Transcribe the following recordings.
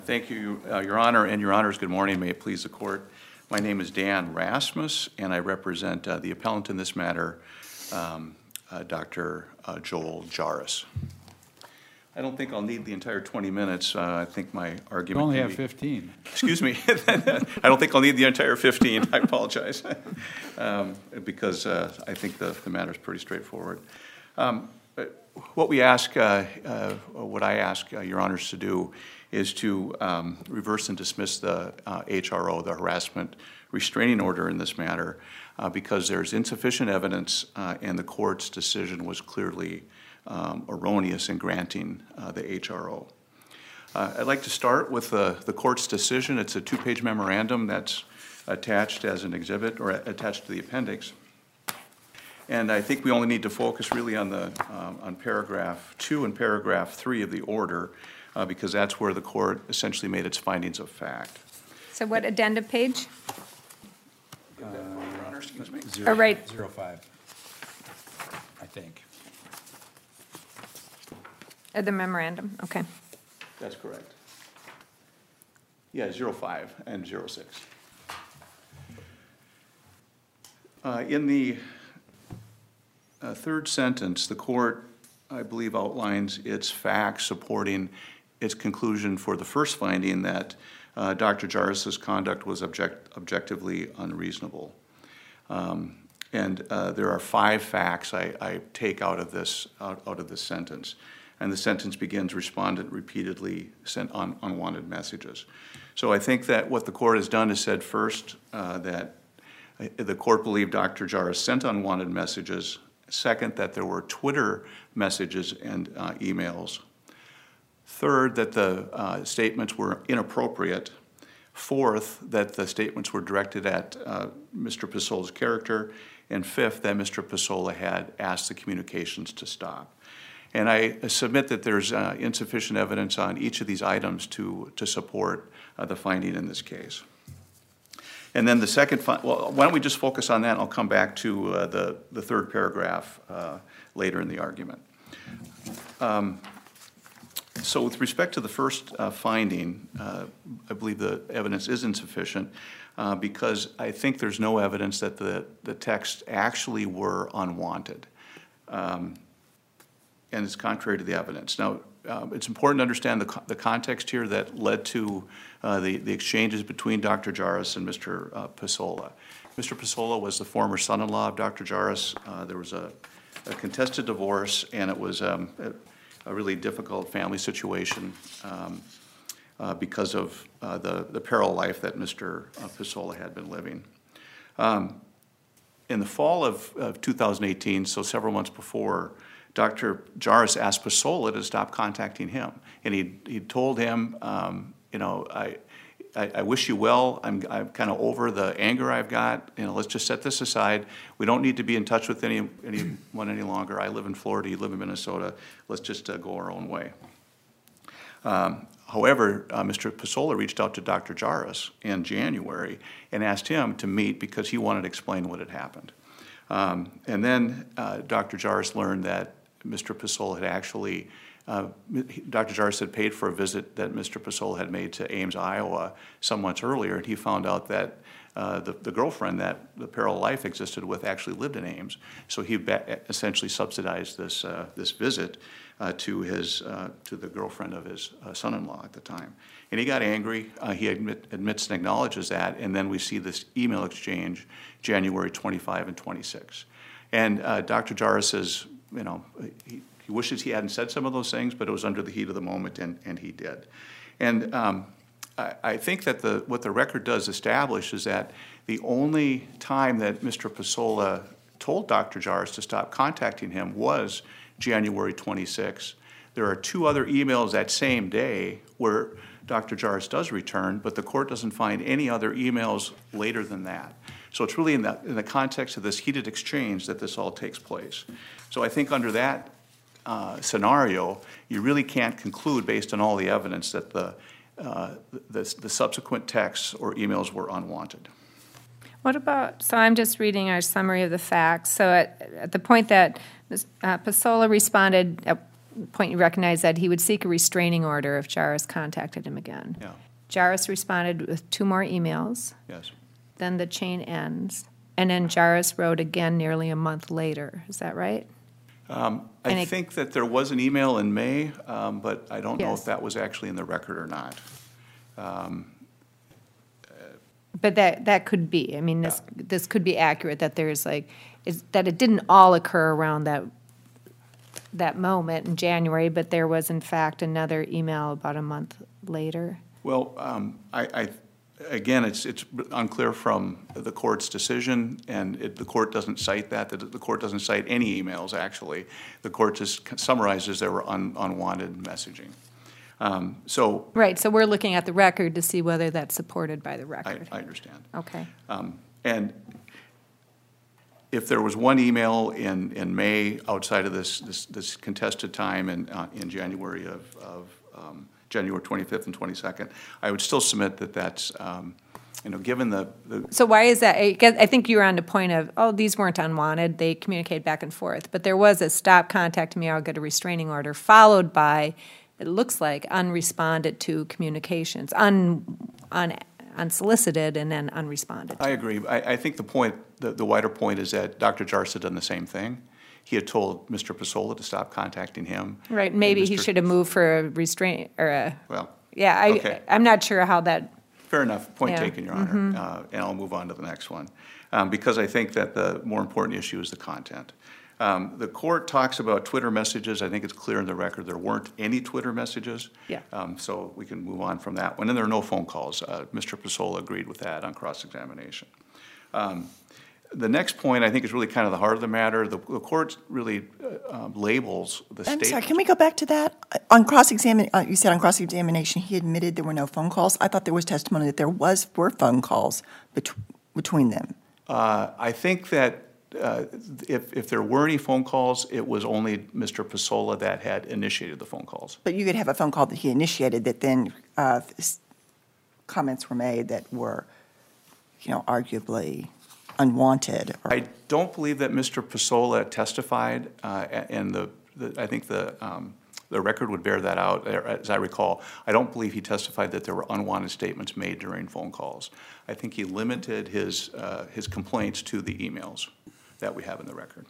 Thank you, Your Honor, and Your Honors, good morning. May it please the Court. My name is Dan Rasmus, and I represent the appellant in this matter, Dr. Joel Jaros. I don't think I'll need the entire 20 minutes. I think my argument You only have 15. Excuse me. I don't think I'll need the entire 15. I apologize. Because I think the matter is pretty straightforward. What I ask Your Honors to do is to reverse and dismiss the HRO, the harassment restraining order in this matter, because there's insufficient evidence and the court's decision was clearly erroneous in granting the HRO. I'd like to start with the court's decision. It's a two-page memorandum that's attached as an exhibit or attached to the appendix. And I think we only need to focus really on on paragraph 2 and paragraph 3 of the order, because that's where the court essentially made its findings of fact. So what addenda page? Your Honor, excuse me. Oh, right. 05, I think. The memorandum, okay. That's correct. Yeah, 05 and 06. In the third sentence, the court, I believe, outlines its facts supporting its conclusion for the first finding that Dr. Jaros's conduct was objectively unreasonable. And there are 5 facts I take out of this sentence. And the sentence begins, respondent repeatedly sent unwanted messages. So I think that what the court has done is said first that the court believed Dr. Jaros sent unwanted messages. Second, that there were Twitter messages and emails. Third, that the statements were inappropriate. Fourth, that the statements were directed at Mr. Pesola's character. And fifth, that Mr. Pesola had asked the communications to stop. And I submit that there's insufficient evidence on each of these items to support the finding in this case. And then the second, well, why don't we just focus on that, and I'll come back to the third paragraph later in the argument. So with respect to the first finding, I believe the evidence is insufficient because I think there's no evidence that the texts actually were unwanted. And it's contrary to the evidence. Now, it's important to understand the context here that led to the exchanges between Dr. Jaros and Mr. Pesola. Mr. Pesola was the former son-in-law of Dr. Jaros. There was a contested divorce, and it was a really difficult family situation because of the parallel life that Mr. Pesola had been living. In the fall of 2018, so several months before, Dr. Jaros asked Pesola to stop contacting him, and he told him, you know, I wish you well. I'm kind of over the anger I've got. You know, let's just set this aside. We don't need to be in touch with anyone any longer. I live in Florida. You live in Minnesota. Let's just go our own way. However, Mr. Pesola reached out to Dr. Jaros in January and asked him to meet because he wanted to explain what had happened. And then Dr. Jaros learned that Mr. Pesola had actually, Dr. Jaros had paid for a visit that Mr. Pesola had made to Ames, Iowa some months earlier, and he found out that the girlfriend that the parallel life existed with actually lived in Ames. So he essentially subsidized this visit to the girlfriend of his son-in-law at the time. And he got angry. He admits and acknowledges that, and then we see this email exchange January 25 and 26. And Dr. Jaros says, you know, he wishes he hadn't said some of those things, but it was under the heat of the moment, and he did. And I think that what the record does establish is that the only time that Mr. Pesola told Dr. Jaros to stop contacting him was January 26. There are 2 other emails that same day where Dr. Jaros does return, but the court doesn't find any other emails later than that. So it's really in the context of this heated exchange that this all takes place. So I think under that scenario, you really can't conclude based on all the evidence that the subsequent texts or emails were unwanted. What about, so I'm just reading our summary of the facts. So at the point that Pesola responded point you recognize that he would seek a restraining order if Jairus contacted him again. Yeah, Jairus responded with 2 more emails, yes. then the chain ends, and then Jairus wrote again nearly a month later. Is that right? And I it- think that there was an email in May, but I don't know Yes. if that was actually in the record or not. But that could be. I mean, this could be accurate, that there's like, that it didn't all occur around that moment in January, but there was in fact another email about a month later. Well, again, it's unclear from the court's decision, and the court doesn't cite that. The court doesn't cite any emails, actually. The court just summarizes there were unwanted messaging. So Right, so we're looking at the record to see whether that's supported by the I record. understand. Okay. And if there was one email in May outside of this contested time in January January 25th and 22nd, I would still submit that that's, given the So why is that? I think you were on the point of, oh, these weren't unwanted, they communicate back and forth. But there was a stop contacting me, I'll get a restraining order, followed by, it looks like, unresponded to communications, unsolicited and then unresponded to. I agree. I think the wider point is that Dr. Jairus had done the same thing. He had told Mr. Pasola to stop contacting him. Right, maybe he Mr. should have moved for a restraint, or a, Well, yeah, okay. I'm not sure how that, fair enough. Point Yeah. taken, Your Honor. And I'll move on to the next one, because I think that the more important issue is the content. The court talks about Twitter messages. I think it's clear in the record there weren't any Twitter messages. Yeah. So we can move on from that one. And there are no phone calls. Mr. Pasola agreed with that on cross-examination. The next point, I think, is really kind of the heart of the matter. The court really labels the I'm state. sorry, can we go back to that? On you said on cross-examination, he admitted there were no phone calls. I thought there was testimony that were phone calls between them. I think that if there were any phone calls, it was only Mr. Pasola that had initiated the phone calls. But you could have a phone call that he initiated that then comments were made that were, arguably unwanted. I don't believe that Mr. Pasola testified, and I think the record would bear that out, as I recall. I don't believe he testified that there were unwanted statements made during phone calls. I think he limited his complaints to the emails that we have in the record.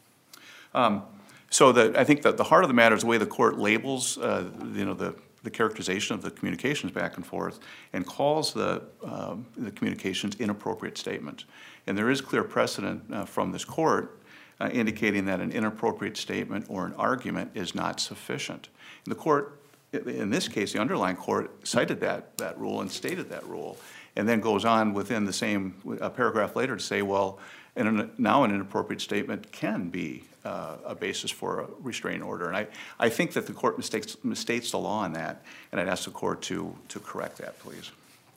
So I think that the heart of the matter is the way the court labels, the characterization of the communications back and forth, and calls the communications inappropriate statements. And there is clear precedent from this court indicating that an inappropriate statement or an argument is not sufficient. And the court, in this case, the underlying court, cited that rule and stated that rule, and then goes on within the same paragraph later to say, well, now an inappropriate statement can be a basis for a restraining order. And I think that the court misstates the law on that, and I'd ask the court to correct that, please.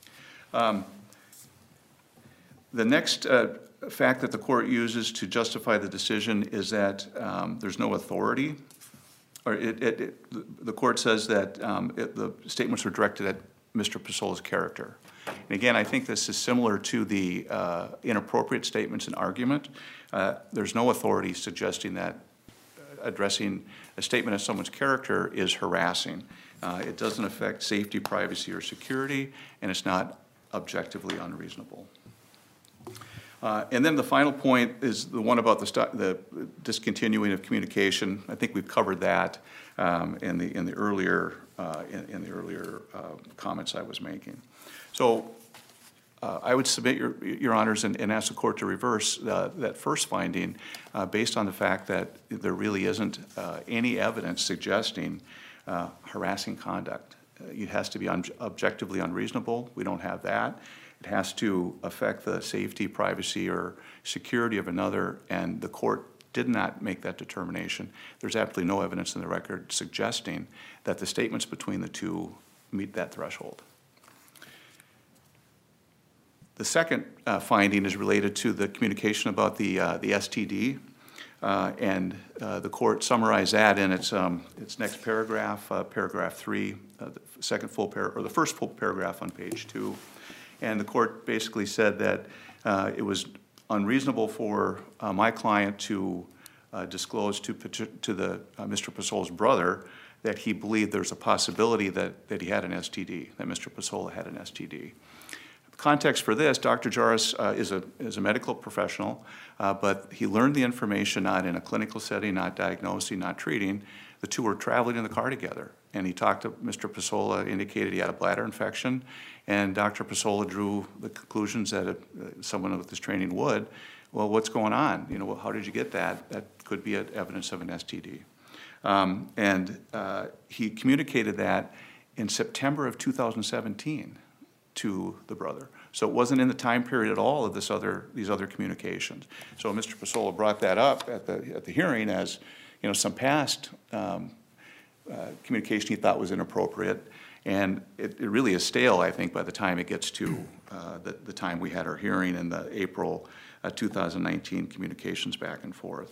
The next fact that the court uses to justify the decision is that there's no authority, or the court says that the statements were directed at Mr. Pasola's character. And again, I think this is similar to the inappropriate statements and argument. There's no authority suggesting that addressing a statement of someone's character is harassing. It doesn't affect safety, privacy, or security, and it's not objectively unreasonable. And then the final point is the one about the discontinuing of communication. I think we've covered that in the earlier comments I was making. So I would submit, Your Honors, and ask the court to reverse that first finding based on the fact that there really isn't any evidence suggesting harassing conduct. It has to be objectively unreasonable. We don't have that. It has to affect the safety, privacy, or security of another, and the court did not make that determination. There's absolutely no evidence in the record suggesting that the statements between the two meet that threshold. The second finding is related to the communication about the STD, and the court summarized that in its next paragraph, paragraph 3, the first full paragraph on page 2. And the court basically said that it was unreasonable for my client to disclosed to Mr. Pasola's brother that he believed there's a possibility that he had an STD, that Mr. Pasola had an STD. Context for this, Dr. Jaros is a medical professional, but he learned the information not in a clinical setting, not diagnosing, not treating. The two were traveling in the car together, and he talked to Mr. Pasola, indicated he had a bladder infection, and Dr. Pasola drew the conclusions that someone with this training would. Well, what's going on? You know, well, how did you get that? That could be evidence of an STD. He communicated that in September of 2017 to the brother. So it wasn't in the time period at all of these other communications. So Mr. Pasola brought that up at the hearing as, you know, some past communication he thought was inappropriate, and it really is stale, I think, by the time it gets to the time we had our hearing in the April 2019 communications back and forth.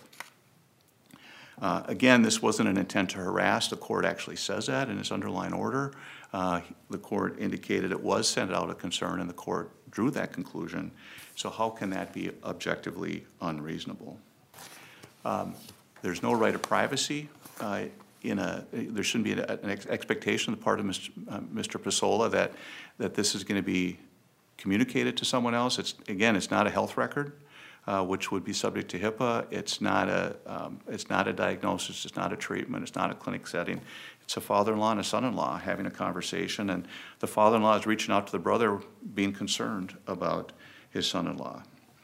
Again, this wasn't an intent to harass. The court actually says that in its underlying order. The court indicated it was sent out of concern, and the court drew that conclusion. So how can that be objectively unreasonable? There's no right of privacy. There shouldn't be an expectation on the part of Mr. Pasola that this is going to be communicated to someone else. Again, it's not a health record, which would be subject to HIPAA. It's not a diagnosis. It's not a treatment. It's not a clinic setting. It's a father-in-law and a son-in-law having a conversation, and the father-in-law is reaching out to the brother, being concerned about his son-in-law.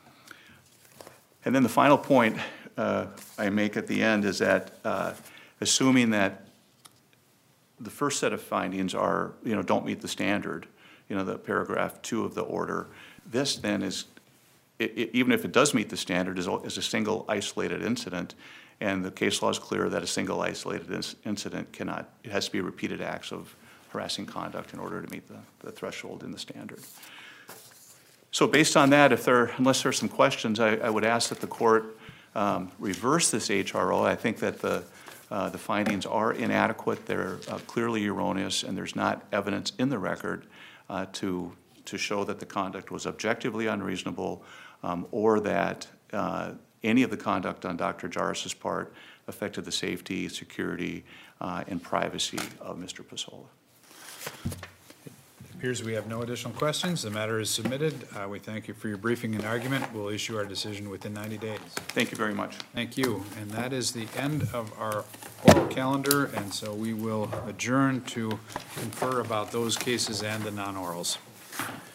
And then the final point I make at the end is that assuming that the first set of findings are, you know, don't meet the standard, you know, the paragraph 2 of the order, this then is, even if it does meet the standard, is a single isolated incident, and the case law is clear that a single isolated incident cannot, it has to be repeated acts of harassing conduct in order to meet the threshold in the standard. So based on that, unless there's some questions, I would ask that the court reverse this HRO. I think that the findings are inadequate, they're clearly erroneous, and there's not evidence in the record to show that the conduct was objectively unreasonable or that any of the conduct on Dr. Jaros's part affected the safety, security, and privacy of Mr. Pasola. It appears we have no additional questions. The matter is submitted. We thank you for your briefing and argument. We'll issue our decision within 90 days. Thank you very much. Thank you. And that is the end of our oral calendar, and so we will adjourn to confer about those cases and the non-orals.